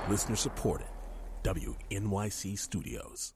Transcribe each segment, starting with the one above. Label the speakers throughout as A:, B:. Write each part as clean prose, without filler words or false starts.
A: Listener supported. WNYC Studios.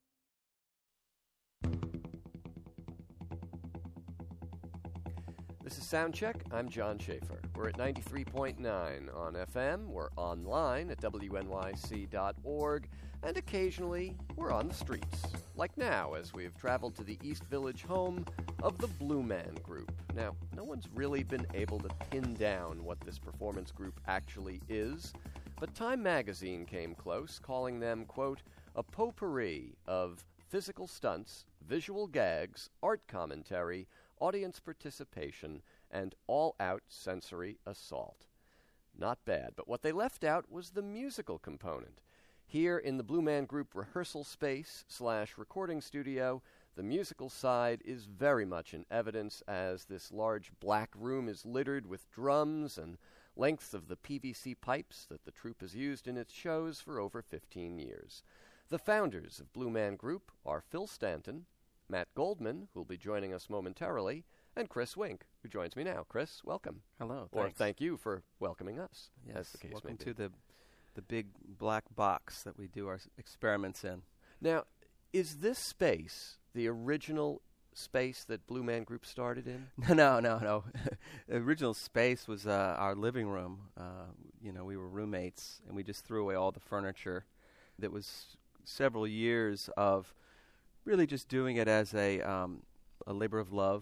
B: This is Soundcheck. I'm John Schaefer. We're at 93.9 on FM. We're online at WNYC.org. And occasionally, we're on the streets. Like now, as we've traveled to the East Village home of the Blue Man Group. Now, no one's really been able to pin down what this performance group actually is, but Time magazine came close, calling them, quote, a potpourri of physical stunts, visual gags, art commentary, audience participation, and all-out sensory assault. Not bad, but what they left out was the musical component. Here in the Blue Man Group rehearsal space / recording studio, the musical side is very much in evidence as this large black room is littered with drums and lengths of the PVC pipes that the troupe has used in its shows for over 15 years. The founders of Blue Man Group are Phil Stanton, Matt Goldman, who will be joining us momentarily, and Chris Wink, who joins me now. Chris, welcome.
C: Hello.
B: Or
C: Thanks.
B: thank you for welcoming us,
C: Yes,
B: as the case
C: welcome
B: may be.
C: to the big black box that we do our experiments in.
B: Now, is this space the original space that Blue Man Group started in?
C: No. The original space was our living room. We were roommates, and we just threw away all the furniture. That was several years of really just doing it as a labor of love.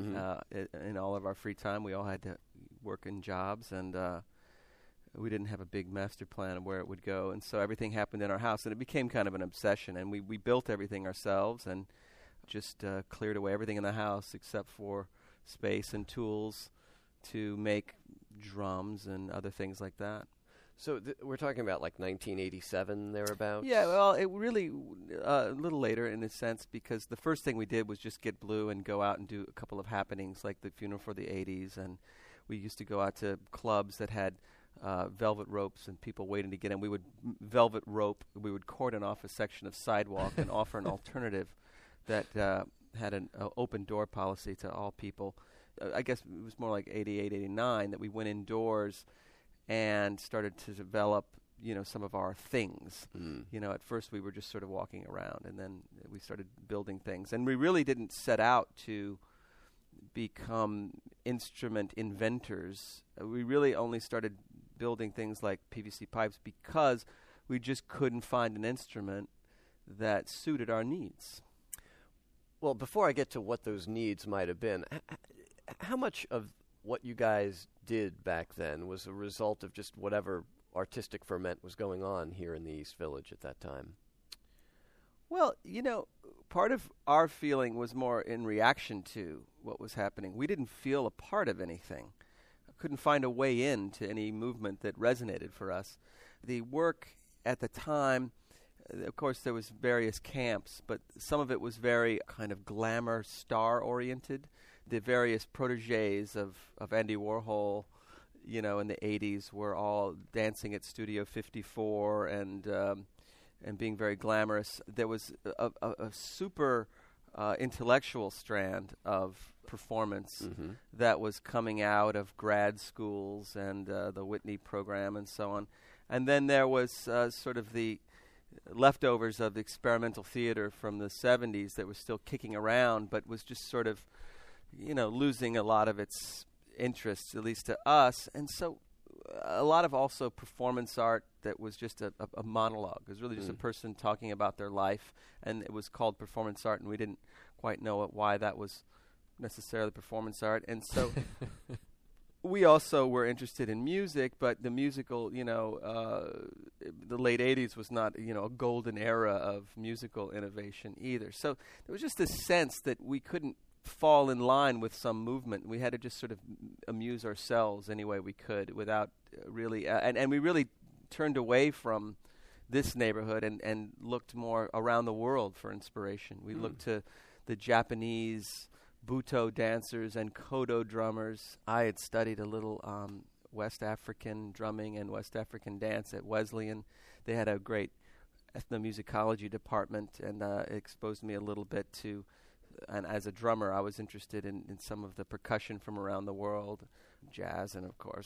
C: In all of our free time. We all had to work in jobs, and we didn't have a big master plan of where it would go. And so everything happened in our house, and it became kind of an obsession. And we built everything ourselves and just cleared away everything in the house except for space and tools to make drums and other things like that.
B: So we're talking about like 1987, thereabouts?
C: Yeah, well, it really a little later in a sense, because the first thing we did was just get Blue and go out and do a couple of happenings like the Funeral for the 80s, and we used to go out to clubs that had velvet ropes and people waiting to get in. We would velvet rope, we would cordon off a section of sidewalk and offer an alternative that had an open door policy to all people. I guess it was more like 88, 89 that we went indoors and started to develop, some of our things. At first we were just sort of walking around, and then we started building things. And we really didn't set out to become instrument inventors. We really only started building things like PVC pipes because we just couldn't find an instrument that suited our needs.
B: Well, before I get to what those needs might have been, how much of what you guys did back then was a result of just whatever artistic ferment was going on here in the East Village at that time?
C: Well, part of our feeling was more in reaction to what was happening. We didn't feel a part of anything. Couldn't find a way into any movement that resonated for us. The work at the time, of course, there was various camps, but some of it was very kind of glamour, star-oriented. The various protégés of Andy Warhol, in the 80s were all dancing at Studio 54 and being very glamorous. There was a super intellectual strand of performance that was coming out of grad schools and the Whitney program and so on. And then there was sort of the leftovers of the experimental theater from the 70s that was still kicking around, but was just sort of losing a lot of its interest, at least to us. And so a lot of also performance art that was just a monologue. It was really just a person talking about their life, and it was called performance art, and we didn't quite know why that was necessarily performance art. And so we also were interested in music, but the musical, the late 80s was not, a golden era of musical innovation either. So there was just this sense that we couldn't fall in line with some movement. We had to just sort of amuse ourselves any way we could without really, and we really turned away from this neighborhood and looked more around the world for inspiration. We looked to the Japanese Buto dancers and Kodo drummers. I had studied a little West African drumming and West African dance at Wesleyan. They had a great ethnomusicology department, and it exposed me a little bit to, and as a drummer, I was interested in some of the percussion from around the world, jazz, and of course,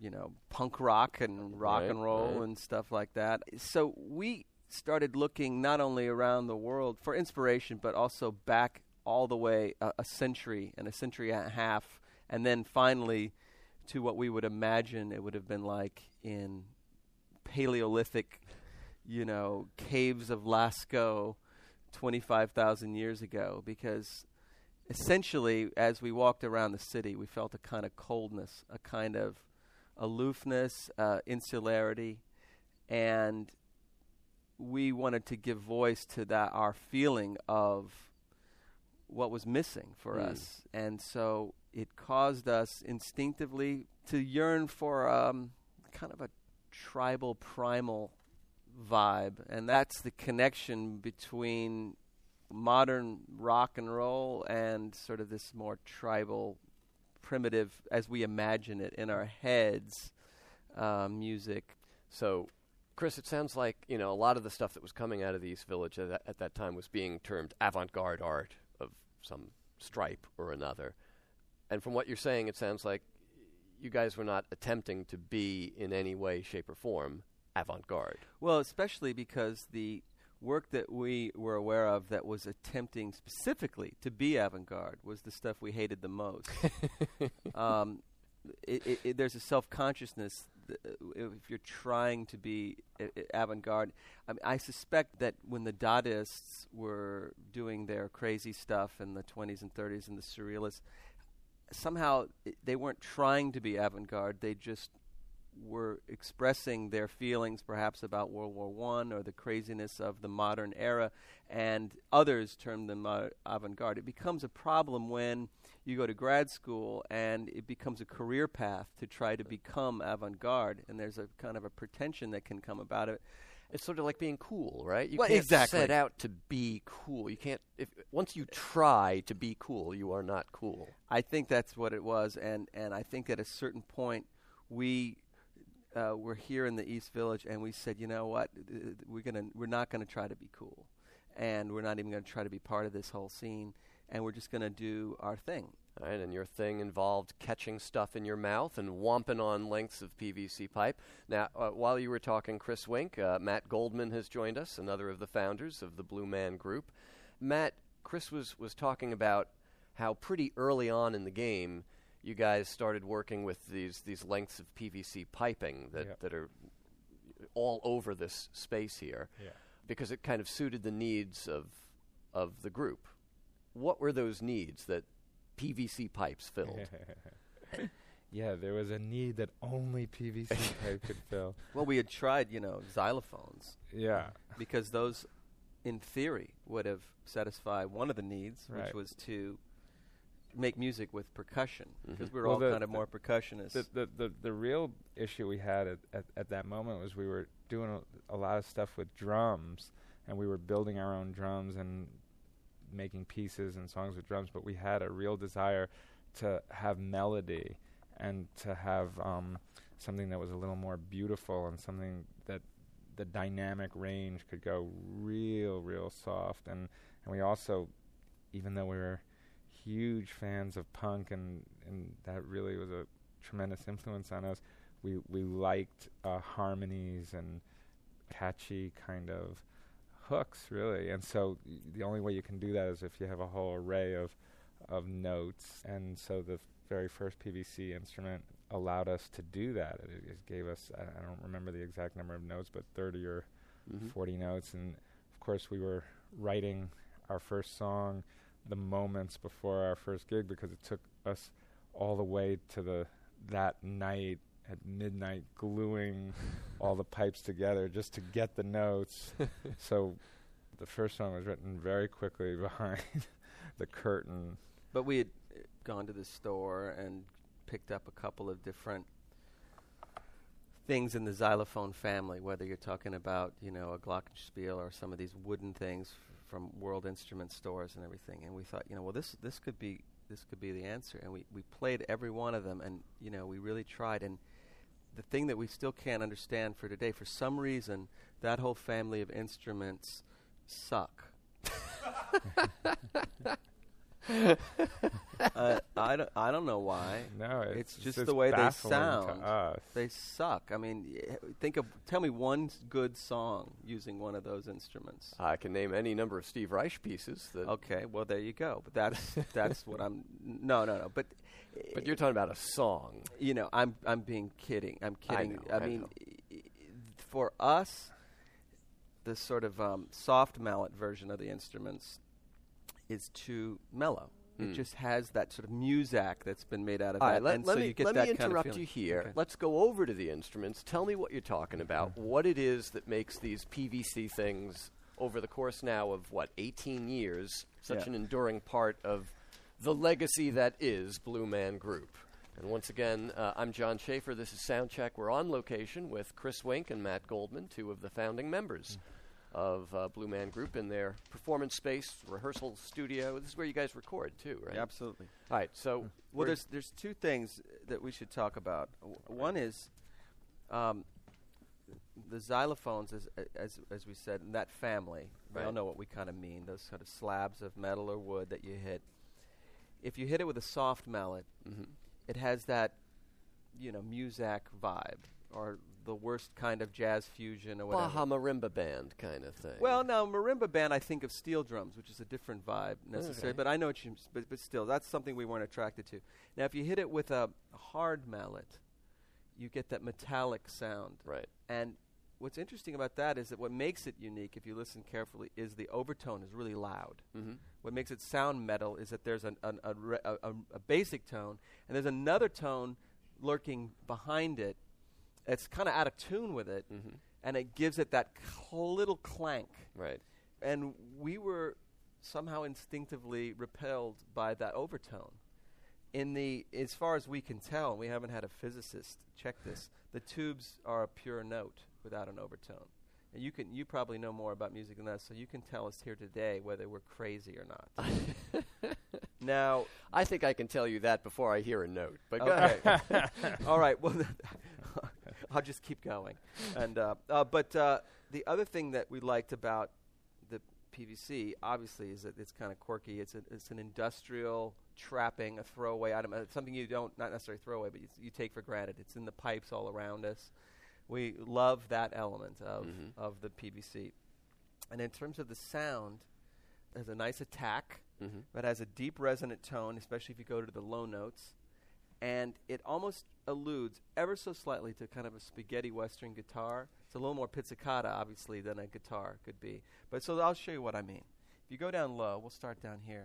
C: punk rock and rock and roll and stuff like that. So we started looking not only around the world for inspiration, but also back all the way a century and a half, and then finally to what we would imagine it would have been like in Paleolithic, caves of Lascaux 25,000 years ago, because essentially as we walked around the city, we felt a kind of coldness, a kind of aloofness, insularity, and we wanted to give voice to that, our feeling of what was missing for us. And so it caused us instinctively to yearn for kind of a tribal, primal vibe. And that's the connection between modern rock and roll and sort of this more tribal, primitive, as we imagine it in our heads, music.
B: So, Chris, it sounds like, a lot of the stuff that was coming out of the East Village at that time was being termed avant-garde art of some stripe or another. And from what you're saying, it sounds like you guys were not attempting to be in any way, shape, or form avant-garde.
C: Well, especially because the work that we were aware of that was attempting specifically to be avant-garde was the stuff we hated the most. There's a self-consciousness if you're trying to be avant-garde. I suspect that when the Dadaists were doing their crazy stuff in the 20s and 30s and the Surrealists, somehow they weren't trying to be avant-garde. They just were expressing their feelings perhaps about World War I or the craziness of the modern era, and others termed them avant-garde. It becomes a problem when you go to grad school and it becomes a career path to try to become avant-garde, and there's a kind of a pretension that can come about it.
B: It's sort of like being cool, right? You
C: can't
B: exactly set out to be cool. You can't. Once you try to be cool, you are not cool.
C: I think that's what it was, and I think at a certain point we were here in the East Village, and we said, you know what, we're not gonna try to be cool, and we're not even gonna try to be part of this whole scene, and we're just gonna do our thing.
B: All right, and your thing involved catching stuff in your mouth and whomping on lengths of PVC pipe. Now, while you were talking, Chris Wink, Matt Goldman has joined us, another of the founders of the Blue Man Group. Matt, Chris was talking about how pretty early on in the game you guys started working with these lengths of PVC piping that are all over this space here, because it kind of suited the needs of the group. What were those needs that PVC pipes filled?
D: Yeah, there was a need that only PVC pipe could fill.
C: Well, we had tried, xylophones.
D: Yeah.
C: Because those, in theory, would have satisfied one of the needs, which was to make music with percussion, because we were all kind of more percussionists.
D: The real issue we had at that moment was we were doing a lot of stuff with drums, and we were building our own drums and making pieces and songs with drums, but we had a real desire to have melody and to have something that was a little more beautiful and something that the dynamic range could go real soft. And we also, even though we were huge fans of punk and that really was a tremendous influence on us, we liked harmonies and catchy kind of hooks, really. And so the only way you can do that is if you have a whole array of notes. And so the very first PVC instrument allowed us to do that. It gave us, I don't remember the exact number of notes, but 30 or 40 notes. And of course we were writing our first song the moments before our first gig, because it took us all the way to that night at midnight gluing all the pipes together just to get the notes. So the first song was written very quickly behind the curtain.
C: But we had gone to the store and picked up a couple of different things in the xylophone family, whether you're talking about, a glockenspiel or some of these wooden things from World Instrument stores and everything. And we thought, this could be the answer. And we played every one of them, and we really tried. And the thing that we still can't understand for today, for some reason, that whole family of instruments suck. I don't know why.
D: No,
C: It's just the way they
D: baffling
C: sound.
D: to us.
C: They suck. I mean, tell me one good song using one of those instruments.
B: I can name any number of Steve Reich pieces. That
C: Okay, well there you go. But that's what I'm. No. But
B: you're talking about a song.
C: I'm being kidding. I'm kidding.
B: I
C: mean,
B: know.
C: For us, the sort of soft mallet version of the instruments is too mellow. It just has that sort of muzak that's been made out of
B: All
C: that.
B: right,
C: and so you get
B: let
C: that
B: me
C: kind of
B: interrupt
C: feeling.
B: you here.
C: Okay.
B: Let's go over to the instruments. Tell me what you're talking about, what it is that makes these PVC things over the course now of, 18 years, such an enduring part of the legacy that is Blue Man Group. And once again, I'm John Schaefer. This is Soundcheck. We're on location with Chris Wink and Matt Goldman, two of the founding members of Blue Man Group, in their performance space, rehearsal studio. This is where you guys record, too, right?
C: Yeah, absolutely.
B: All right, so...
C: Well, there's two things that we should talk about. One is the xylophones, as we said, in that family. We all
B: Right.
C: know what we kind of mean, those sort of slabs of metal or wood that you hit. If you hit it with a soft mallet, it has that, muzak vibe, or the worst kind of jazz fusion or whatever.
B: Baja Marimba Band kind of thing.
C: Well, now marimba band, I think of steel drums, which is a different vibe necessarily.
B: Okay.
C: But I know what you. But still, that's something we weren't attracted to. Now, if you hit it with a hard mallet, you get that metallic sound.
B: Right.
C: And what's interesting about that is that what makes it unique, if you listen carefully, is the overtone is really loud.
B: Mm-hmm.
C: What makes it sound metal is that there's a basic tone, and there's another tone lurking behind it. It's kind of out of tune with it, and it gives it that little clank.
B: Right.
C: And we were somehow instinctively repelled by that overtone. As far as we can tell, we haven't had a physicist check this, the tubes are a pure note without an overtone. And you probably know more about music than us, so you can tell us here today whether we're crazy or not. Now,
B: I think I can tell you that before I hear a note. But go
C: okay.
B: ahead.
C: All right. Well, I'll just keep going. And but the other thing that we liked about the PVC, obviously, is that it's kind of quirky. It's an industrial trapping, a throwaway item, something you don't, not necessarily throw away, but you take for granted. It's in the pipes all around us. We love that element of the PVC. And in terms of the sound, there's a nice attack that has a deep resonant tone, especially if you go to the low notes. And it almost alludes ever so slightly to kind of a spaghetti western guitar. It's a little more pizzicata, obviously, than a guitar could be. But so I'll show you what I mean. If you go down low, we'll start down here.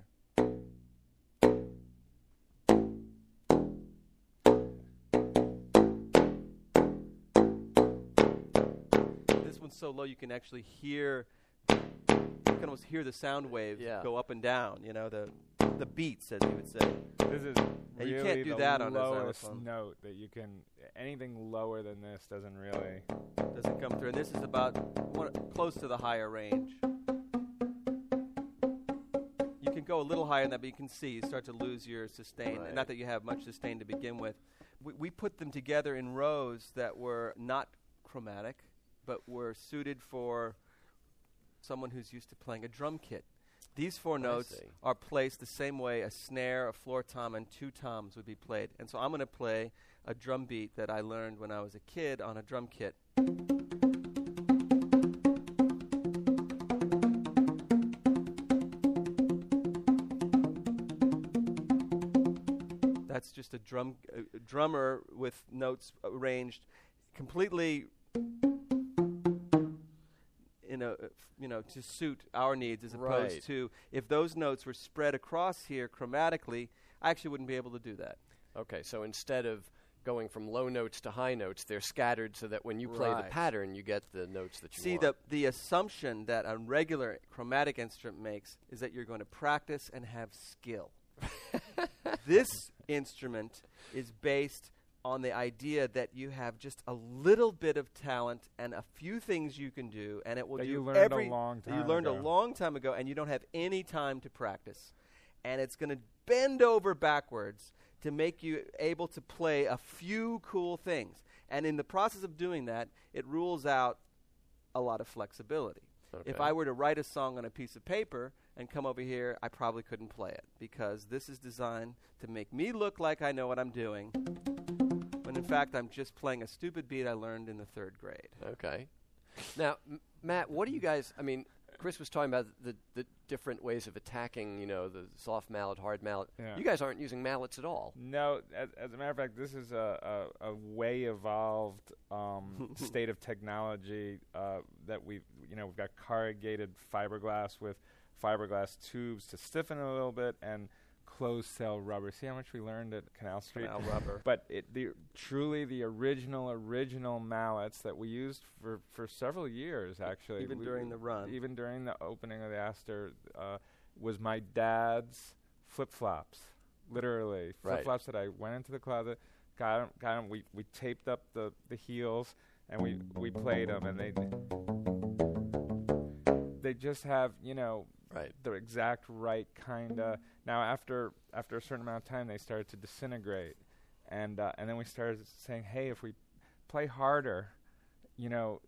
C: This one's so low you can actually hear, you can almost hear the sound wave go up and down, the beats, as you would say.
D: This is
C: And
D: really
C: you can't do
D: the
C: that on a
D: lowest
C: xylophone.
D: note that you can. Anything lower than this doesn't really.
C: Doesn't come through. And this is about close to the higher range. You can go a little higher than that, but you can see you start to lose your sustain.
B: Right.
C: Not that you have much sustain to begin with. We put them together in rows that were not chromatic, but were suited for someone who's used to playing a drum kit. These four notes
B: see.
C: are placed the same way a snare, a floor tom, and two toms would be played. And so I'm going to play a drum beat that I learned when I was a kid on a drum kit. That's just a drummer with notes arranged completely to suit our needs, as opposed
B: Right.
C: to if those notes were spread across here chromatically, I actually wouldn't be able to do that.
B: Okay, so instead of going from low notes to high notes, they're scattered so that when you play the
C: Right.
B: pattern, you get the notes that you
C: See,
B: want.
C: the assumption that a regular chromatic instrument makes is that you're going to practice and have skill. This instrument is based on the idea that you have just a little bit of talent and a few things you can do, and it will
D: That
C: do
D: you learned a long
C: that you
D: time
C: learned
D: ago.
C: a long time ago, and you don't have any time to practice. And it's going to bend over backwards to make you able to play a few cool things. And in the process of doing that, it rules out a lot of flexibility.
B: Okay.
C: If I were to write a song on a piece of paper and come over here, I probably couldn't play it, because this is designed to make me look like I know what I'm doing, when in fact I'm just playing a stupid beat I learned in the 3rd grade.
B: Okay. Now, Matt, what do you guys, I mean, Chris was talking about the different ways of attacking, the soft mallet, hard mallet.
D: Yeah.
B: You guys aren't using mallets at all.
D: No, as a matter of fact, this is a way evolved state of technology that we've got corrugated fiberglass with fiberglass tubes to stiffen it a little bit, and closed cell rubber. See how much we learned at Canal Street?
C: Canal rubber.
D: But truly the original mallets that we used for several years, actually.
C: Even during the run.
D: Even during the opening of the Astor, was my dad's flip-flops, literally.
B: Right.
D: Flip-flops that I went into the closet, got them. We taped up the heels, and we played them, and they just have,
B: Right.
D: the exact right kind of. Now, after a certain amount of time, they started to disintegrate, and then we started saying, hey, if we play harder, it'll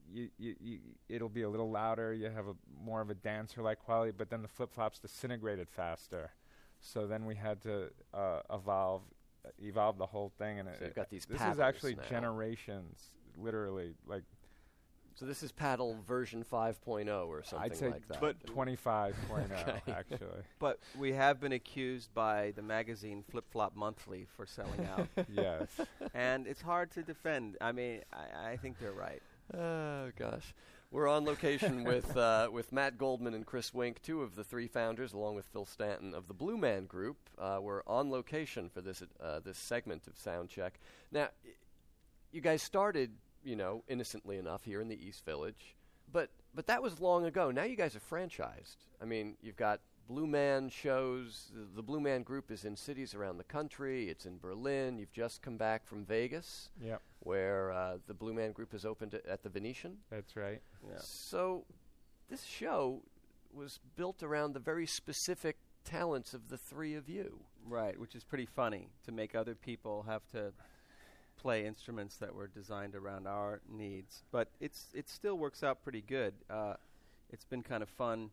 D: be a little louder. You have more of a dancer-like quality, but then the flip-flops disintegrated faster. So then we had to evolve the whole thing, and
B: So you've got these
D: this is
B: paddles
D: actually
B: now.
D: generations, literally, like.
B: So this is paddle version 5.0 or something
D: I'd say
B: like that.
C: but
D: 25.0,
B: Okay.
D: actually.
C: But we have been accused by the magazine Flip Flop Monthly for selling out.
D: Yes.
C: And it's hard to defend. I mean, I think they're right.
B: Oh, gosh. We're on location with Matt Goldman and Chris Wink, 2 of the 3 founders, along with Phil Stanton of the Blue Man Group. We're on location for this segment of Soundcheck. Now, you guys started, innocently enough here in the East Village, but that was long ago. Now you guys are franchised. I mean, you've got Blue Man shows. The Blue Man Group is in cities around the country. It's in Berlin. You've just come back from Vegas,
D: Yep,
B: where the Blue Man Group is opened at the Venetian.
D: that's right.
C: Yeah.
B: So this show was built around the very specific talents of the 3 of you.
C: Right, which is pretty funny, to make other people have to play instruments that were designed around our needs. But it still works out pretty good. It's been kind of fun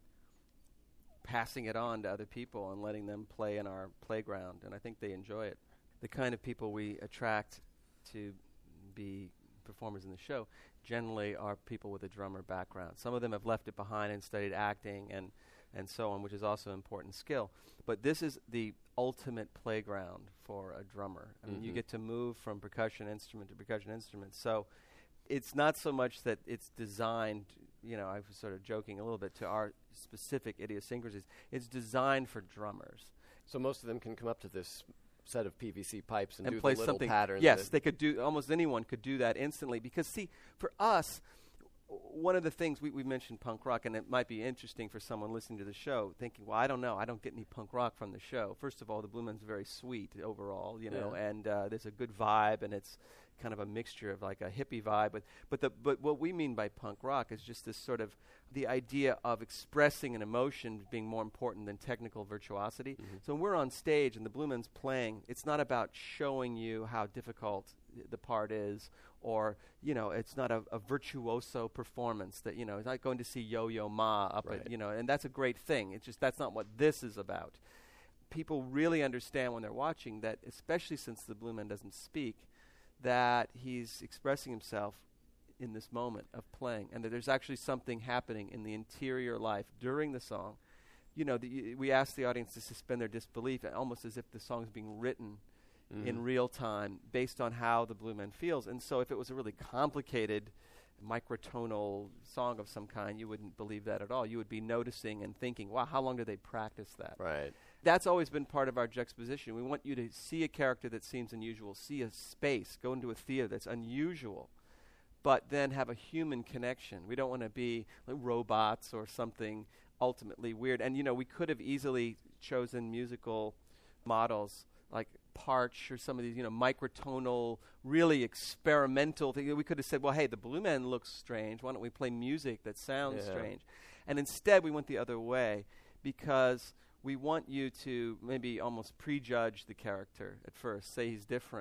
C: passing it on to other people and letting them play in our playground, and I think they enjoy it. The kind of people we attract to be performers in the show generally are people with a drummer background. Some of them have left it behind and studied acting and so on, which is also an important skill. But this is the ultimate playground for a drummer. I mean, you get to move from percussion instrument to percussion instrument. So it's not so much that it's designed, I was sort of joking a little bit, to our specific idiosyncrasies. It's designed for drummers.
B: So most of them can come up to this set of PVC pipes and do
C: play
B: the little
C: something.
B: pattern.
C: Yes, they could do. Almost anyone could do that instantly. Because see, for us, one of the things we mentioned punk rock, and it might be interesting for someone listening to the show, thinking, "Well, I don't know, I don't get any punk rock from the show." First of all, the Blue Man's very sweet overall, and there's a good vibe, and it's kind of a mixture of like a hippie vibe. But what we mean by punk rock is just this sort of the idea of expressing an emotion being more important than technical virtuosity. So when we're on stage and the Blue Man's playing, it's not about showing you how difficult the part is, or it's not a virtuoso performance that it's not going to see Yo-Yo Ma up
B: Right.
C: at and that's a great thing. It's just that's not what this is about. People really understand when they're watching that, especially since the Blue Man doesn't speak, that he's expressing himself in this moment of playing, and that there's actually something happening in the interior life during the song. We ask the audience to suspend their disbelief, almost as if the song is being written in real time based on how the Blue Man feels. And so if it was a really complicated microtonal song of some kind, you wouldn't believe that at all. You would be noticing and thinking, wow, how long did they practice that?
B: Right.
C: That's always been part of our juxtaposition. We want you to see a character that seems unusual, see a space, go into a theater that's unusual, but then have a human connection. We don't want to be like robots or something ultimately weird. And, we could have easily chosen musical models like Parch or some of these, microtonal, really experimental things. We could have said, well, hey, the Blue Man looks strange. Why don't we play music that sounds strange? And instead, we went the other way because we want you to maybe almost prejudge the character at first, say he's different,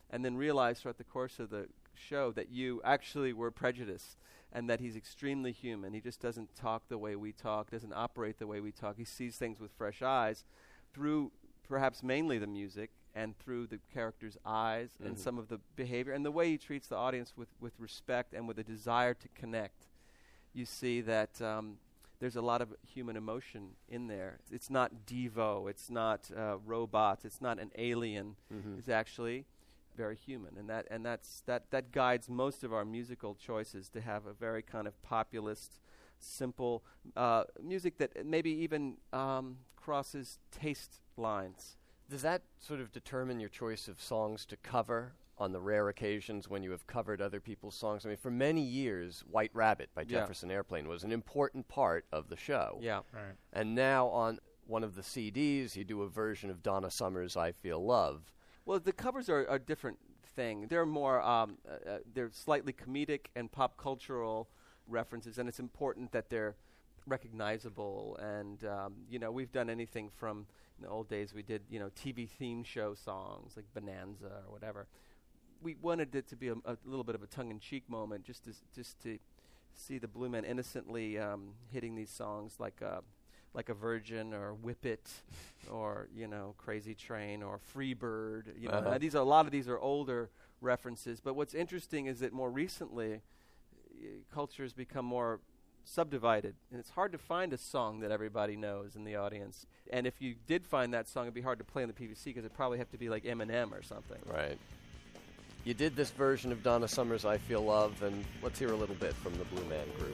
C: and then realize throughout the course of the show that you actually were prejudiced and that he's extremely human. He just doesn't talk the way we talk, doesn't operate the way we talk. He sees things with fresh eyes through perhaps mainly the music and through the character's eyes and some of the behavior and the way he treats the audience with respect and with a desire to connect. You see that there's a lot of human emotion in there. It's not Devo, it's not robots, it's not an alien. It's actually very human, and that guides most of our musical choices, to have a very kind of populist, simple music that maybe even crosses taste lines.
B: Does that sort of determine your choice of songs to cover on the rare occasions when you have covered other people's songs? I mean, for many years, White Rabbit by Jefferson Airplane was an important part of the show.
C: Yeah.
D: Right.
B: And now on one of the CDs, you do a version of Donna Summer's I Feel Love.
C: Well, the covers are a different thing. They're more, they're slightly comedic and pop cultural references, and it's important that they're recognizable. And, we've done anything from, in the old days, we did, TV theme show songs like Bonanza or whatever. We wanted it to be a little bit of a tongue-in-cheek moment, just to see the Blue Man innocently hitting these songs like a Virgin or Whip It or, Crazy Train or Free Bird. A lot of these are older references. But what's interesting is that more recently, culture has become more subdivided. And it's hard to find a song that everybody knows in the audience. And if you did find that song, it'd be hard to play in the PVC because it'd probably have to be like Eminem or something.
B: Right. You did this version of Donna Summer's I Feel Love, and let's hear a little bit from the Blue Man Group.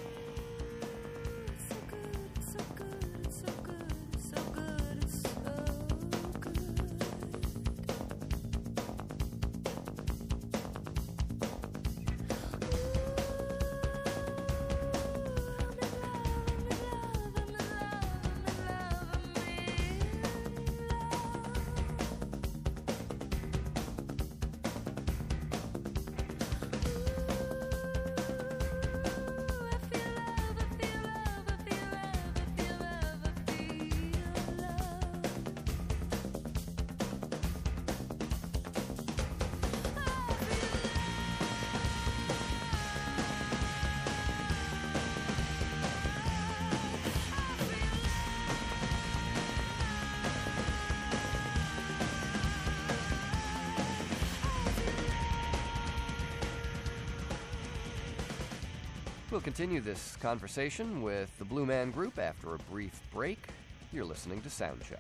B: We'll continue this conversation with the Blue Man Group after a brief break. You're listening to Soundcheck.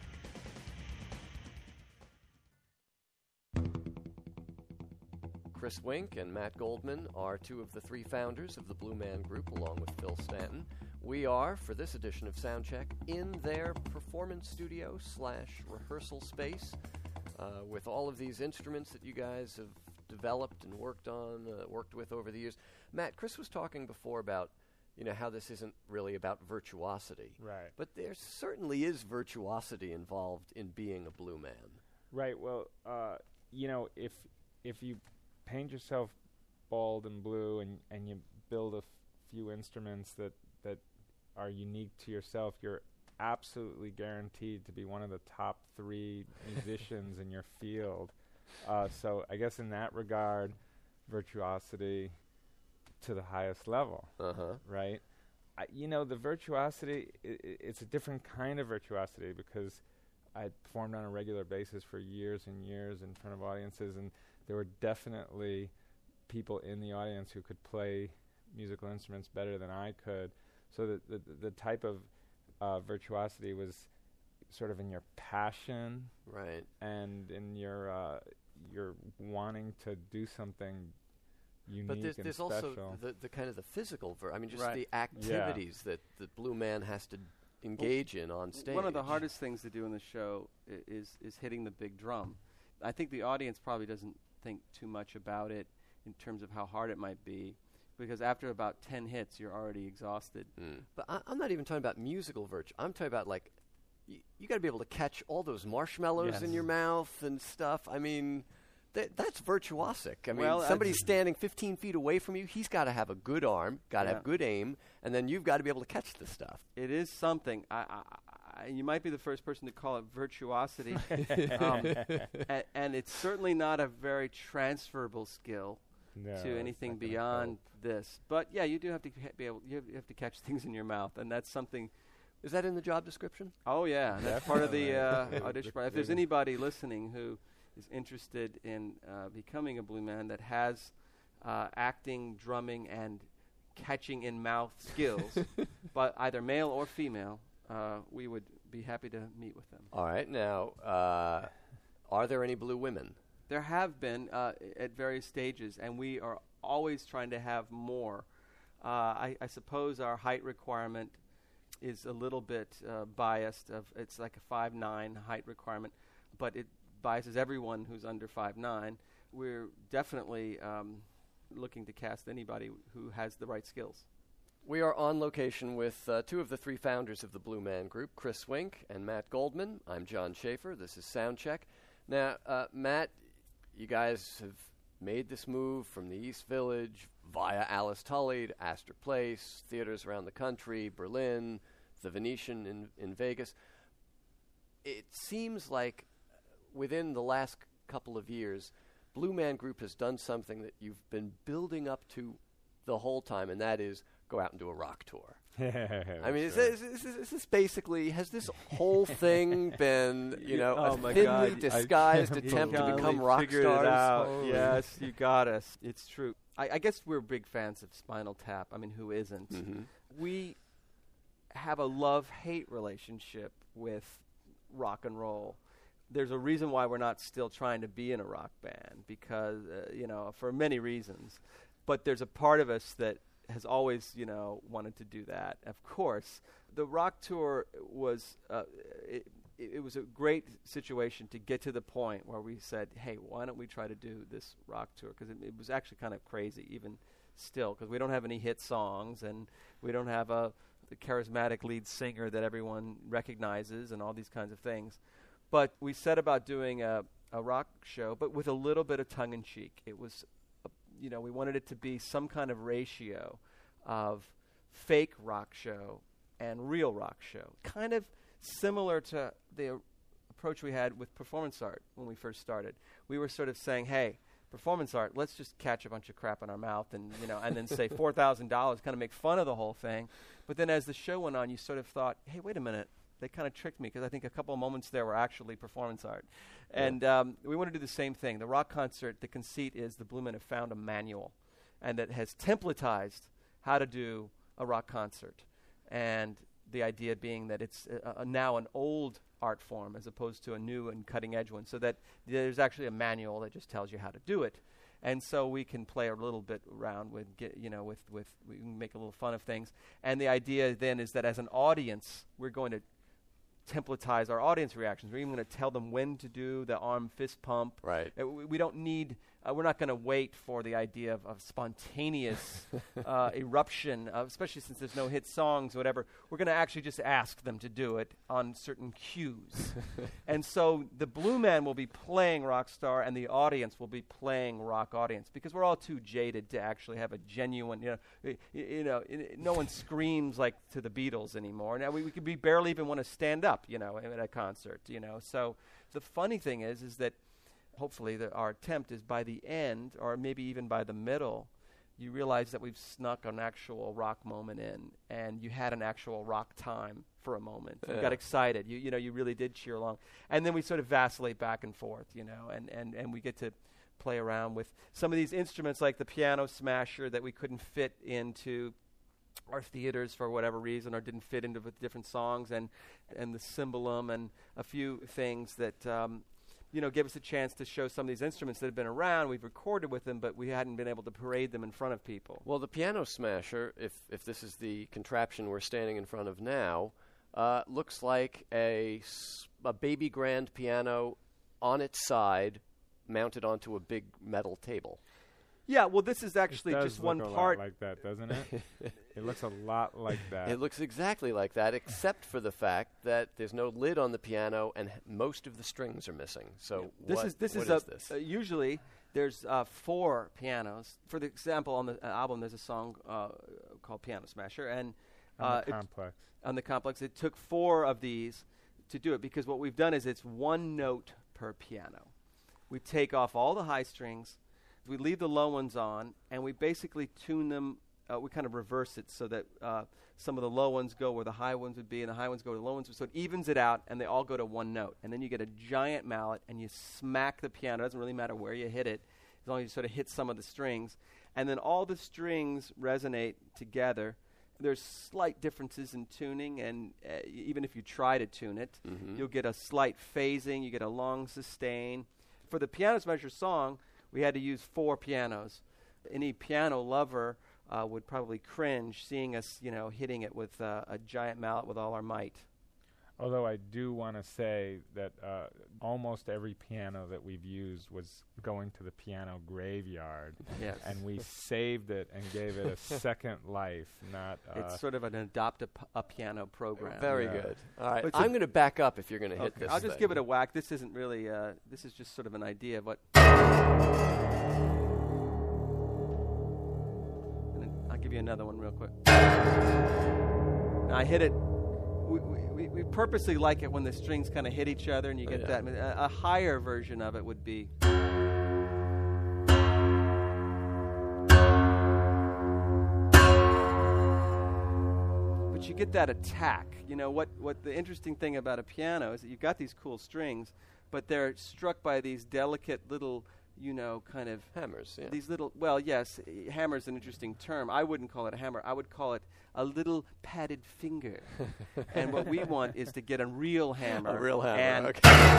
B: Chris Wink and Matt Goldman are two of the three founders of the Blue Man Group, along with Phil Stanton. We are, for this edition of Soundcheck, in their performance studio / rehearsal space with all of these instruments that you guys have developed and worked with over the years. Matt, Chris was talking before about, how this isn't really about virtuosity.
D: Right.
B: But there certainly is virtuosity involved in being a blue man.
D: Right. Well, if you paint yourself bald and blue and you build a few instruments that are unique to yourself, you're absolutely guaranteed to be one of the top 3 musicians in your field. So I guess in that regard, virtuosity to the highest level, right? The virtuosity, it's a different kind of virtuosity because I performed on a regular basis for years and years in front of audiences, and there were definitely people in the audience who could play musical instruments better than I could. So the type of virtuosity was sort of in your passion,
B: right,
D: and in your wanting to do something unique and special. But
B: there's also the kind of the physical, just
C: right.
B: the activities that the Blue Man has to engage in on stage.
C: One of the hardest things to do in the show is hitting the big drum. I think the audience probably doesn't think too much about it in terms of how hard it might be, because after about 10 hits, you're already exhausted.
B: But I'm not even talking about musical virtue. I'm talking about, like, you got to be able to catch all those marshmallows in your mouth and stuff. I mean, that's virtuosic. I mean, somebody's standing 15 feet away from you. He's got to have a good arm, got to have good aim, and then you've got to be able to catch the stuff.
C: It is something. you might be the first person to call it virtuosity, and it's certainly not a very transferable skill to anything beyond this. But yeah, you do have to you have to catch things in your mouth, and that's something.
B: Is that in the job description?
C: Oh yeah, that's part of the audition. If there's anybody listening who is interested in becoming a blue man that has acting, drumming, and catching in mouth skills, but either male or female, we would be happy to meet with them.
B: All right. Now, are there any blue women?
C: There have been at various stages, and we are always trying to have more. I suppose our height requirement is a little bit biased. It's like a 5'9" height requirement, but it biases everyone who's under 5'9". We're definitely looking to cast anybody who has the right skills.
B: We are on location with two of the three founders of the Blue Man Group, Chris Wink and Matt Goldman. I'm John Schaefer. This is Soundcheck. Now, Matt, you guys have made this move from the East Village via Alice Tully to Astor Place, theaters around the country, Berlin, the Venetian in Vegas. It seems like within the last couple of years, Blue Man Group has done something that you've been building up to the whole time, and that is go out and do a rock tour. I mean, is this basically, has this whole thing been, a thinly disguised attempt to become rock
C: figured
B: stars?
C: It out. Yes, you got us. It's true. I guess we're big fans of Spinal Tap. I mean, who isn't?
B: Mm-hmm.
C: We have a love-hate relationship with rock and roll. There's a reason why we're not still trying to be in a rock band, because, for many reasons. But there's a part of us that has always, wanted to do that. Of course, the rock tour was, it was a great situation to get to the point where we said, hey, why don't we try to do this rock tour? Because it was actually kind of crazy, even still, because we don't have any hit songs, and we don't have the charismatic lead singer that everyone recognizes and all these kinds of things. But we set about doing a rock show, but with a little bit of tongue-in-cheek. It was, we wanted it to be some kind of ratio of fake rock show and real rock show. Kind of similar to the approach we had with performance art when we first started. We were sort of saying, hey, performance art, let's just catch a bunch of crap in our mouth and, and then say $4,000, kind of make fun of the whole thing. But then as the show went on, you sort of thought, hey, wait a minute. They kind of tricked me, because I think a couple of moments there were actually performance art. Yeah. And we want to do the same thing. The rock concert, the conceit is the Blue Men have found a manual, and that has templatized how to do a rock concert. And the idea being that it's now an old art form as opposed to a new and cutting-edge one, so that there's actually a manual that just tells you how to do it. And so we can play a little bit around with, we can make a little fun of things. And the idea then is that as an audience, we're going to templatize our audience reactions. We're even going to tell them when to do the arm fist pump.
B: Right.
C: We don't need, we're not going to wait for the idea of spontaneous eruption, especially since there's no hit songs or whatever. We're going to actually just ask them to do it on certain cues. And so the Blue Man will be playing Rockstar, and the audience will be playing rock audience, because we're all too jaded to actually have a genuine, no one screams like to the Beatles anymore. Now we could barely even want to stand up, at a concert, So the funny thing is that hopefully our attempt is by the end, or maybe even by the middle, you realize that we've snuck an actual rock moment in, and you had an actual rock time for a moment. You got excited. You really did cheer along. And then we sort of vacillate back and forth, and we get to play around with some of these instruments like the piano smasher that we couldn't fit into our theaters for whatever reason, or didn't fit into with different songs, and the cymbalum, and a few things that gave us a chance to show some of these instruments that have been around. We've recorded with them, but we hadn't been able to parade them in front of people.
B: Well, the piano smasher, if this is the contraption we're standing in front of now, looks like a baby grand piano on its side, mounted onto a big metal table.
C: Yeah, well, this is actually just one part.
D: It does look a lot like that, doesn't it? It looks a lot like that.
B: It looks exactly like that, except for the fact that there's no lid on the piano and most of the strings are missing. So
C: what is this? Usually there's 4 pianos. For the example, on the album, there's a song called Piano Smasher, and
D: On the Complex.
C: On the Complex. It took 4 of these to do it because what we've done is it's 1 note per piano. We take off all the high strings, we leave the low ones on, and we basically tune them. We kind of reverse it so that some of the low ones go where the high ones would be, and the high ones go where the low ones would. So it evens it out, and they all go to 1 note. And then you get a giant mallet, and you smack the piano. It doesn't really matter where you hit it, as long as you sort of hit some of the strings. And then all the strings resonate together. There's slight differences in tuning, and even if you try to tune it, you'll get a slight phasing. You get a long sustain. For the Piano Smasher song, we had to use 4 pianos. Any piano lover would probably cringe seeing us, hitting it with a giant mallet with all our might.
D: Although I do want to say that almost every piano that we've used was going to the piano graveyard.
C: Yes.
D: And we saved it and gave it a second life.
C: It's sort of an adopt a piano program.
B: Very good. All right. I'm going to back up if you're going to hit this
C: I'll just
B: thing.
C: give it a whack. This isn't really, this is just sort of an idea of what... I'll give you another one real quick. Now I hit it. We purposely like it when the strings kind of hit each other and you get that. A higher version of it would be. But you get that attack. What the interesting thing about a piano is that you've got these cool strings, but they're struck by these delicate little, kind of
B: hammers. Yeah.
C: These little, yes, hammer is an interesting term. I wouldn't call it a hammer. I would call it a little padded finger. And what we want is to get a real hammer.
B: A real hammer.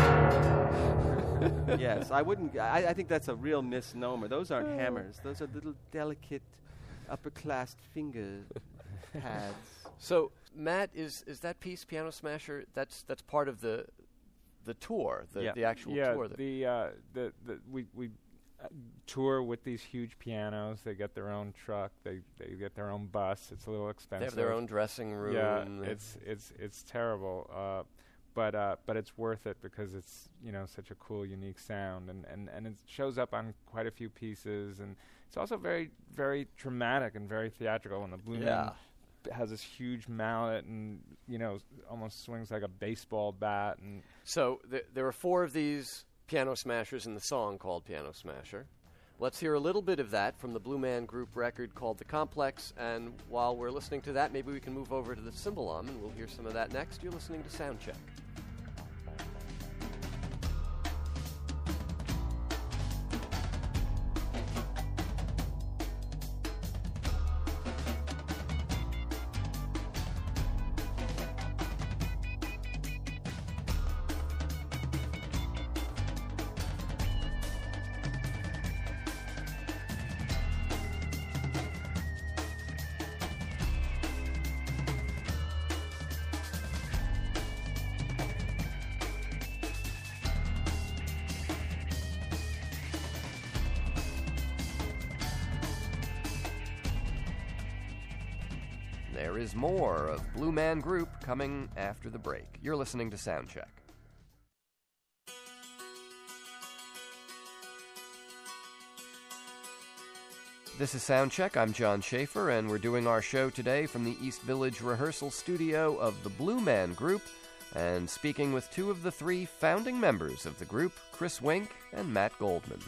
C: Okay. Yes, I wouldn't. I think that's a real misnomer. Those aren't hammers. Those are little delicate, upper-class finger pads.
B: So, Matt, is that piece Piano Smasher? That's part of the tour, the actual tour.
D: We tour with these huge pianos. They get their own truck. They get their own bus. It's a little expensive.
B: They have their own dressing room.
D: Yeah, it's terrible, but it's worth it because it's such a cool, unique sound, and it shows up on quite a few pieces, and it's also very, very dramatic and very theatrical. And the Blue Man has this huge mallet and almost swings like a baseball bat. And
B: so there are 4 of these Piano Smashers in the song called Piano Smasher. Let's hear a little bit of that from the Blue Man Group record called The Complex, and while we're listening to that, maybe we can move over to the Cymbalum, and we'll hear some of that next. You're listening to Soundcheck. There is more of Blue Man Group coming after the break. You're listening to Soundcheck. This is Soundcheck. I'm John Schaefer, and we're doing our show today from the East Village rehearsal studio of the Blue Man Group, and speaking with 2 of the 3 founding members of the group, Chris Wink and Matt Goldman.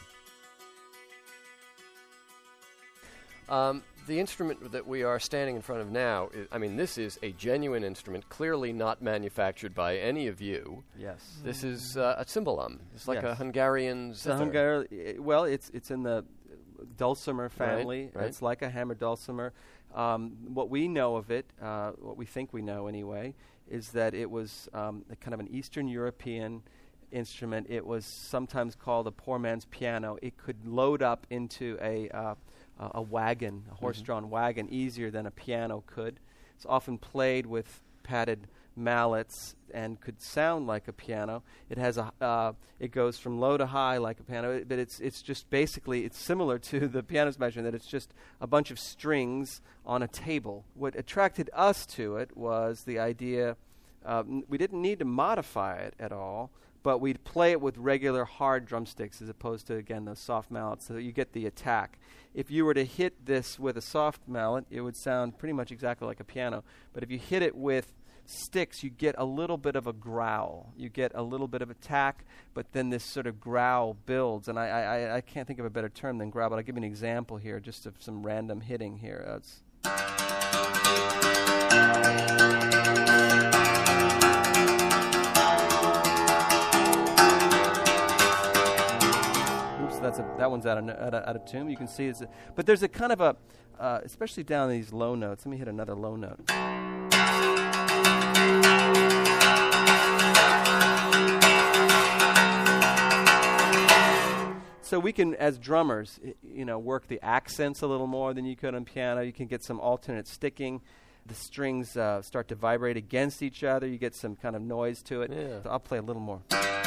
B: The instrument that we are standing in front of now, this is a genuine instrument, clearly not manufactured by any of you.
C: Yes.
B: This is a cymbalum. It's like a Hungarian zither.
C: It's in the dulcimer family.
B: Right.
C: It's like a hammer dulcimer. What we know of it, what we think we know anyway, is that it was a kind of an Eastern European instrument. It was sometimes called a poor man's piano. It could load up into a wagon, a horse-drawn wagon, easier than a piano could. It's often played with padded mallets and could sound like a piano. It has it goes from low to high like a piano, but it's just basically it's similar to the Piano Smasher in that it's just a bunch of strings on a table. What attracted us to it was the idea we didn't need to modify it at all, but we'd play it with regular hard drumsticks as opposed to, again, those soft mallets, so that you get the attack. If you were to hit this with a soft mallet, it would sound pretty much exactly like a piano. But if you hit it with sticks, you get a little bit of a growl. You get a little bit of attack, but then this sort of growl builds. And I can't think of a better term than growl, but I'll give you an example here, just of some random hitting here. That one's out of tune. You can see but there's a kind of especially down these low notes. Let me hit another low note. So we can, as drummers, work the accents a little more than you could on piano. You can get some alternate sticking. The strings start to vibrate against each other. You get some kind of noise to it.
B: Yeah.
C: So I'll play a little more.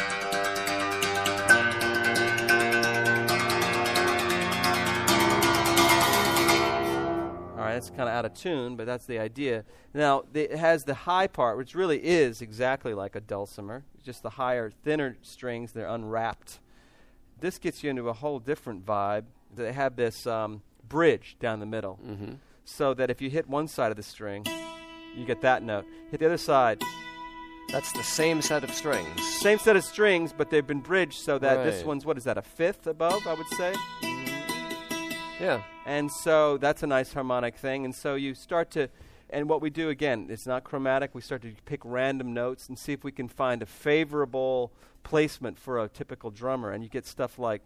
C: All right, it's kind of out of tune, but that's the idea. Now, it has the high part, which really is exactly like a dulcimer. Just the higher, thinner strings, they're unwrapped. This gets you into a whole different vibe. They have this bridge down the middle, so that if you hit one side of the string, you get that note. Hit the other side.
B: That's the same set of strings.
C: Same set of strings, but they've been bridged so that this
B: Right.
C: one's, what is that, a fifth above, I would say?
B: Yeah.
C: And so that's a nice harmonic thing. And so you start to, and what we do, again, it's not chromatic. We start to pick random notes and see if we can find a favorable placement for a typical drummer. And you get stuff like...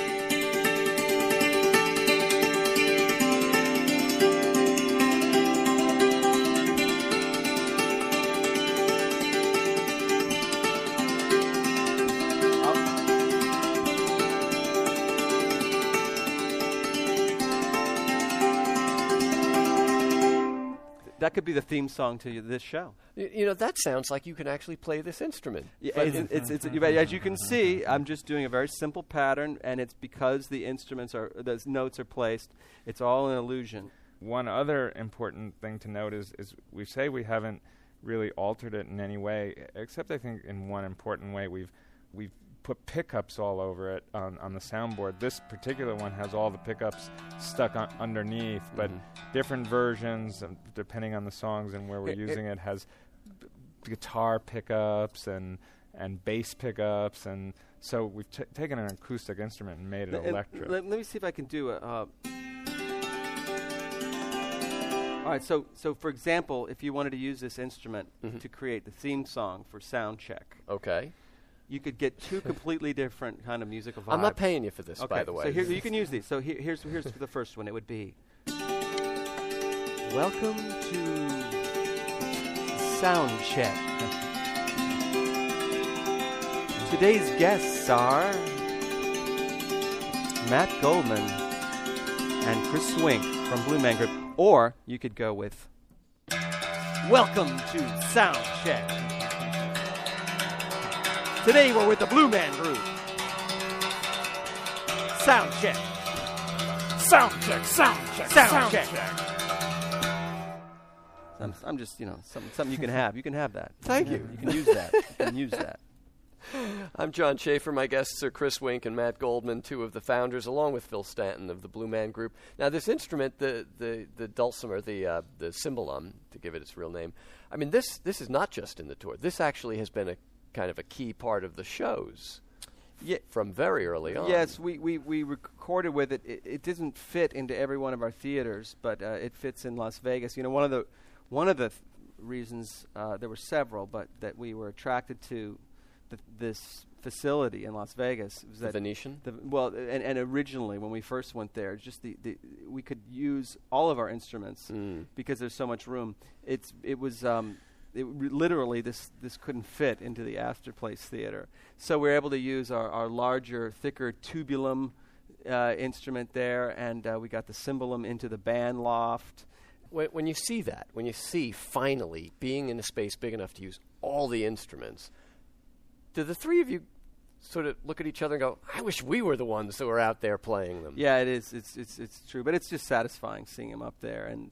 C: That could be the theme song to this show.
B: That sounds like you can actually play this instrument.
C: Yeah, as you can see, I'm just doing a very simple pattern, and it's because those notes are placed. It's all an illusion.
D: One other important thing to note is we say we haven't really altered it in any way, except I think in one important way we've put pickups all over it on the soundboard. This particular one has all the pickups stuck underneath, but different versions, depending on the songs and where we're using it, has guitar pickups and bass pickups, and so we've taken an acoustic instrument and made it electric.
C: Let me see if I can do a... All right, so for example, if you wanted to use this instrument to create the theme song for Soundcheck,
B: Okay.
C: you could get two completely different kind of musical vibes.
B: I'm not paying you for this,
C: Okay,
B: by the way.
C: so here, you can use these. So here's the first one. It would be, welcome to Soundcheck. Today's guests are Matt Goldman and Chris Swink from Blue Man Group. Or you could go with, welcome to Soundcheck. Today we're with the Blue Man Group. Soundcheck. Soundcheck. Soundcheck. Soundcheck. I'm just, something you can have. You can have that.
B: Thank you.
C: You can use that. You can use that.
B: I'm John Schaefer. My guests are Chris Wink and Matt Goldman, two of the founders, along with Phil Stanton of the Blue Man Group. Now, this instrument, the dulcimer, the cymbalum, to give it its real name, I mean, this is not just in the tour. This actually has been a kind of a key part of the shows from very early on.
C: Yes, we recorded with it. It doesn't fit into every one of our theaters, but it fits in Las Vegas. One of the reasons, there were several, but that we were attracted to this facility in Las Vegas was
B: the Venetian?
C: And originally when we first went there, just we could use all of our instruments because there's so much room. Literally this couldn't fit into the Astor Place Theater, so we were able to use our larger, thicker tubulum instrument there, and we got the cymbalum into the band loft.
B: When you see finally being in a space big enough to use all the instruments, do the three of you sort of look at each other and go, I wish we were the ones that were out there playing them?
C: Yeah, it is. It's true, but it's just satisfying seeing them up there, and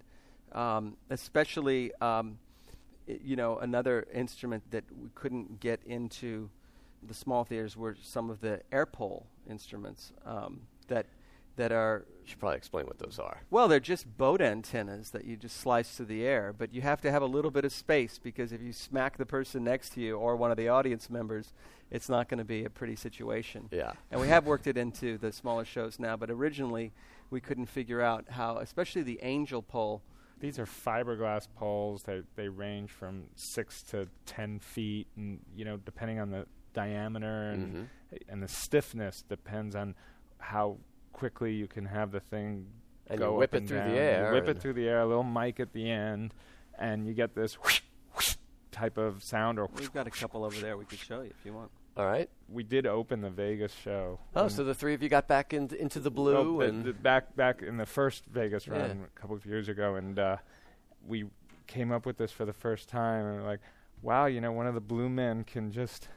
C: especially another instrument that we couldn't get into the small theaters were some of the air pole instruments that are.
B: You should probably explain what those are.
C: Well, they're just boat antennas that you just slice through the air, but you have to have a little bit of space because if you smack the person next to you or one of the audience members, it's not going to be a pretty situation.
B: Yeah.
C: And we have worked it into the smaller shows now, but originally we couldn't figure out how, especially the angel pole.
D: These are fiberglass poles. They range from 6 to 10 feet, and depending on the diameter and the stiffness depends on how quickly you can have the thing
B: and
D: go
B: you whip
D: up
B: it
D: and
B: through
D: down.
B: the air.
D: You whip it through the air, a little mic at the end, and you get this whoosh, whoosh type of sound. Or
C: We've got a couple over there we could show you if you want.
B: All right.
D: We did open the Vegas show.
B: Oh, so the three of you got back into the blue and
D: back in the first Vegas run a couple of years ago, and we came up with this for the first time, and we're like, wow, one of the Blue Men can just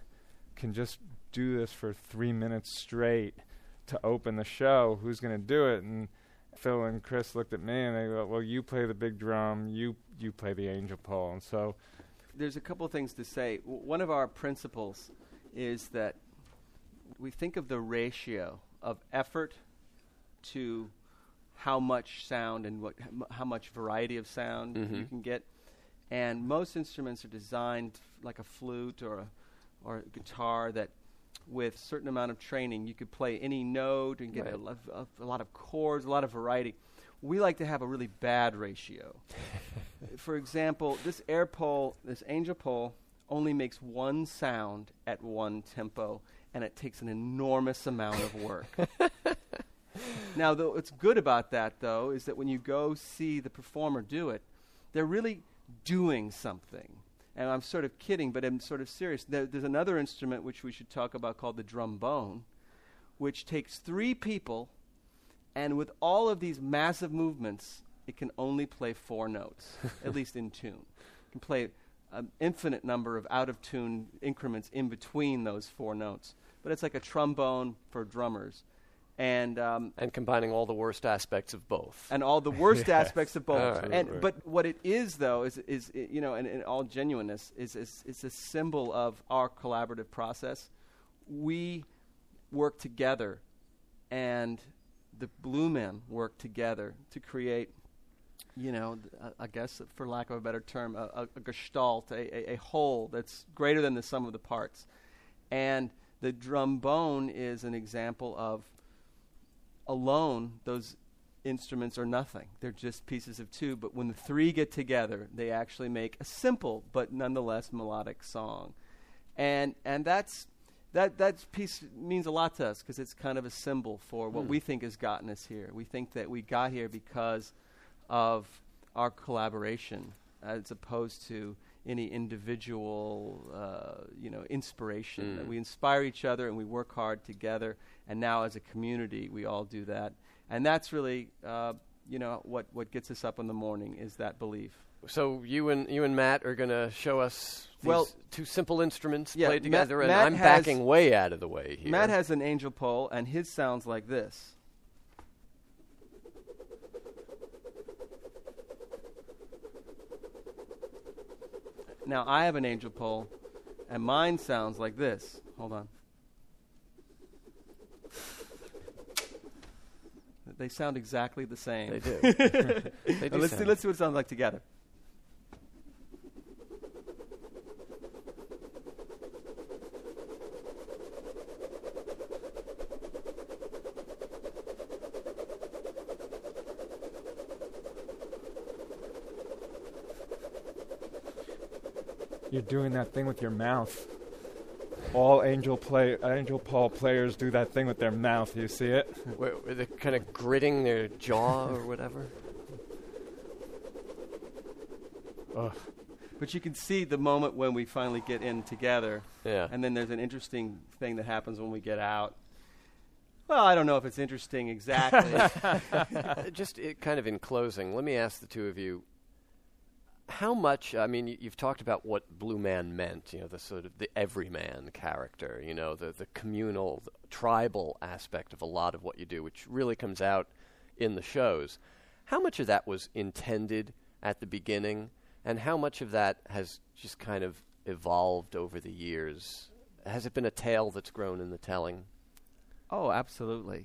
D: do this for 3 minutes straight to open the show. Who's going to do it? And Phil and Chris looked at me and they go, well, you play the big drum, you play the angel pole. And so
C: there's a couple of things to say. One of our principles is that we think of the ratio of effort to how much sound and how much variety of sound you can get. And most instruments are designed like a flute or a guitar that with a certain amount of training you could play any note and get a lot of chords, a lot of variety. We like to have a really bad ratio. For example, this air pole, this angel pole, only makes one sound at one tempo, and it takes an enormous amount of work. Now, what's good about that, though, is that when you go see the performer do it, they're really doing something. And I'm sort of kidding, but I'm sort of serious. There's another instrument which we should talk about called the trombone, which takes 3 people, and with all of these massive movements, it can only play 4 notes, at least in tune. It can play an infinite number of out-of-tune increments in between those 4 notes. But it's like a trombone for drummers. And
B: combining all the worst aspects of both.
C: And all the worst aspects of both.
B: Right.
C: And but what it is, though, is in all genuineness, is a symbol of our collaborative process. We work together, and the Blue Men work together to create, I guess, for lack of a better term, a gestalt, a whole that's greater than the sum of the parts. And the trombone is an example of, alone, those instruments are nothing. They're just pieces of 2. But when the 3 get together, they actually make a simple but nonetheless melodic song. And that piece means a lot to us because it's kind of a symbol for what we think has gotten us here. We think that we got here because of our collaboration as opposed to any individual, inspiration. That we inspire each other and we work hard together. And now, as a community, we all do that. And that's really, what gets us up in the morning is that belief.
B: So you and Matt are going to show us these 2 simple instruments played together, and
C: Matt
B: I'm backing way out of the way here.
C: Matt has an angel pole, and his sounds like this. Now, I have an angel pole, and mine sounds like this. Hold on. They sound exactly the same.
B: They do. They do.
C: Let's see what it sounds like together.
D: you're doing that thing with your mouth. All angel pole players do that thing with their mouth. You see it?
B: Where they're kind of gritting their jaw or whatever.
D: Ugh.
C: But you can see the moment when we finally get in together.
B: Yeah.
C: And then there's an interesting thing that happens when we get out. Well, I don't know if it's interesting exactly.
B: Just kind of in closing, let me ask the two of you, how much, I mean, you've talked about what Blue Man meant, you know, the sort of the everyman character, you know, the communal, the tribal aspect of a lot of what you do, which really comes out in the shows. How much of that was intended at the beginning, and how much of that has just kind of evolved over the years has it been a tale that's grown in the telling?
C: Oh, absolutely.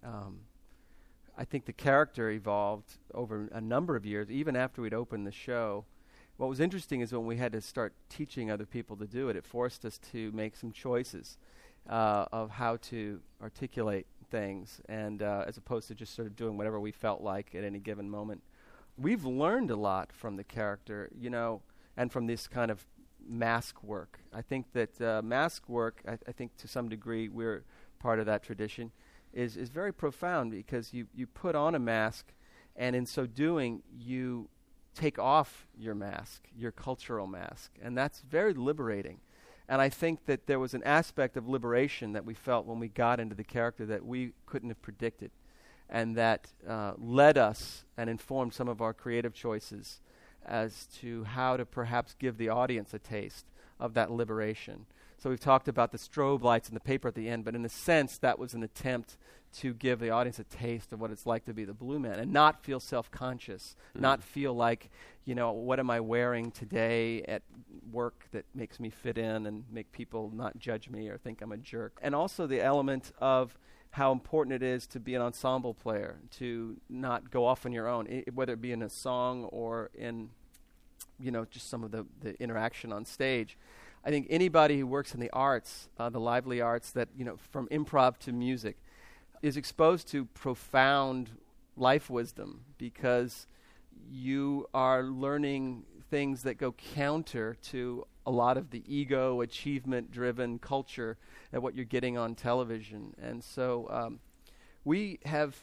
C: I think the character evolved over a number of years, even after we'd opened the show. What was interesting is when we had to start teaching other people to do it, it forced us to make some choices of how to articulate things, and as opposed to just sort of doing whatever we felt like at any given moment. We've learned a lot from the character, and from this kind of mask work. I think that mask work, I think to some degree we're part of that tradition, is very profound, because you put on a mask, and in so doing you take off your mask, your cultural mask, and that's very liberating. And I think that there was an aspect of liberation that we felt when we got into the character that we couldn't have predicted, and that led us and informed some of our creative choices as to how to perhaps give the audience a taste of that liberation. So we've talked about the strobe lights and the paper at the end, but in a sense that was an attempt to give the audience a taste of what it's like to be the Blue Man and not feel self-conscious, not feel like, what am I wearing today at work that makes me fit in and make people not judge me or think I'm a jerk. And also the element of how important it is to be an ensemble player, to not go off on your own, whether it be in a song or in, just some of the interaction on stage. I think anybody who works in the arts, the lively arts, that, from improv to music, is exposed to profound life wisdom, because you are learning things that go counter to a lot of the ego, achievement-driven culture that what you're getting on television. And so we have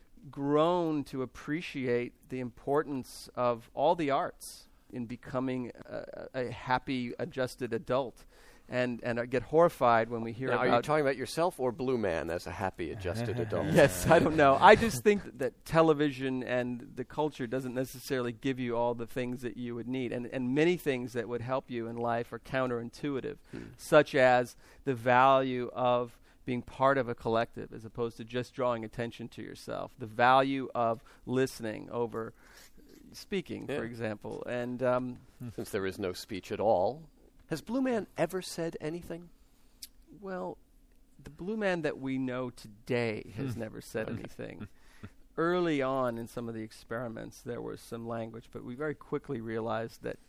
C: grown to appreciate the importance of all the arts in becoming a happy, adjusted adult, and get horrified when we hear
B: now,
C: about...
B: Are you talking about yourself or Blue Man as a happy, adjusted adult?
C: Yes, I don't know. I just think that television and the culture doesn't necessarily give you all the things that you would need, and many things that would help you in life are counterintuitive, such as the value of being part of a collective as opposed to just drawing attention to yourself, the value of listening over speaking, for example. And
B: since there is no speech at all, has Blue Man ever said anything?
C: Well, the Blue Man that we know today has never said anything. Early on in some of the experiments, there was some language, but we very quickly realized that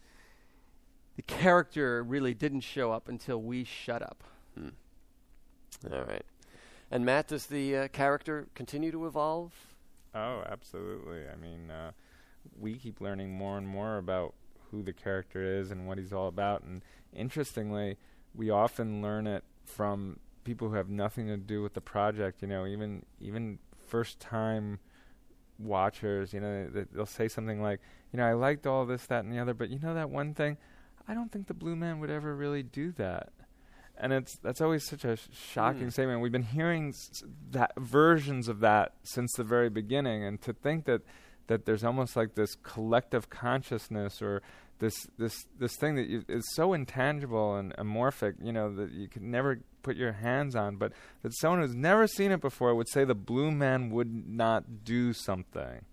C: the character really didn't show up until we shut up.
B: All right. And Matt, does the character continue to evolve?
D: Oh, absolutely. I mean, we keep learning more and more about who the character is and what he's all about. And interestingly, we often learn it from people who have nothing to do with the project. Even first-time watchers, they'll say something like, I liked all this, that, and the other, but that one thing, I don't think the Blue Man would ever really do that. And that's always such a shocking statement. We've been hearing that versions of that since the very beginning, and to think that there's almost like this collective consciousness or this thing that is so intangible and amorphic, that you could never put your hands on, but that someone who's never seen it before would say the Blue Man would not do something,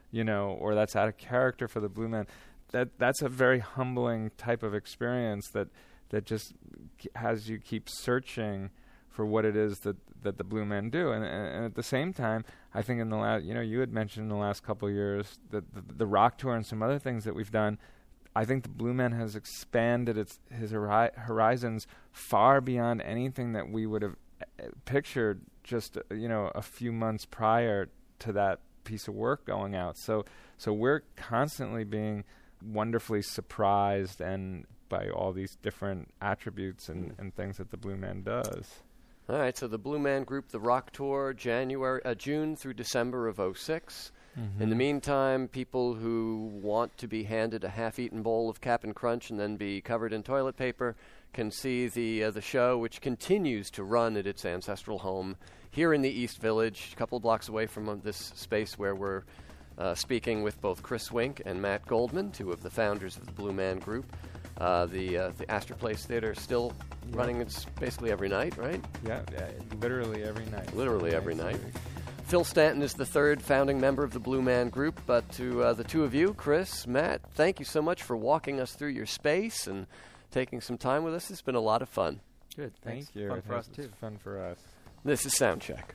D: or that's out of character for the Blue Man. That's a very humbling type of experience that just has you keep searching for what it is that the Blue Men do. And at the same time, I think in the last, you had mentioned in the last couple of years that the rock tour and some other things that we've done, I think the Blue Man has expanded his horizons far beyond anything that we would have pictured just, a few months prior to that piece of work going out. So we're constantly being wonderfully surprised and by all these different attributes and things that the Blue Man does.
B: All right, so the Blue Man Group, the Rock Tour, June through December of 2006. In the meantime, people who want to be handed a half-eaten bowl of Cap'n Crunch and then be covered in toilet paper can see the show, which continues to run at its ancestral home here in the East Village, a couple blocks away from this space where we're speaking with both Chris Wink and Matt Goldman, two of the founders of the Blue Man Group. The Astor Place Theater still running. It's basically every night, right?
D: Yeah, literally every night.
B: Literally every night. Phil Stanton is the third founding member of the Blue Man Group, but to the two of you, Chris, Matt, thank you so much for walking us through your space and taking some time with us. It's been a lot of fun.
C: Good. Thanks.
D: Thank you.
C: Fun for us, too.
D: It's fun for us.
B: This is Soundcheck.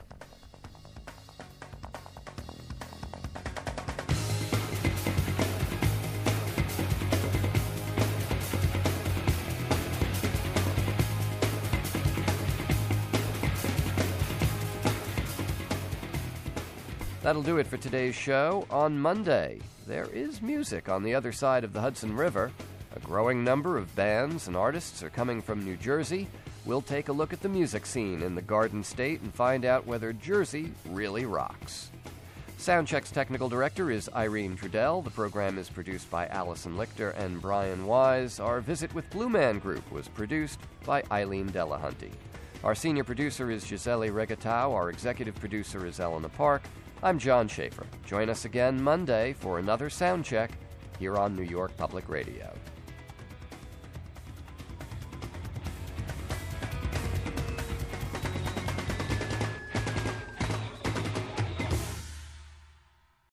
B: That'll do it for today's show. On Monday, there is music on the other side of the Hudson River. A growing number of bands and artists are coming from New Jersey. We'll take a look at the music scene in the Garden State and find out whether Jersey really rocks. Soundcheck's technical director is Irene Trudell. The program is produced by Allison Lichter and Brian Wise. Our visit with Blue Man Group was produced by Eileen Delahunty. Our senior producer is Gisele Regatau. Our executive producer is Elena Park. I'm John Schaefer. Join us again Monday for another Soundcheck here on New York Public Radio.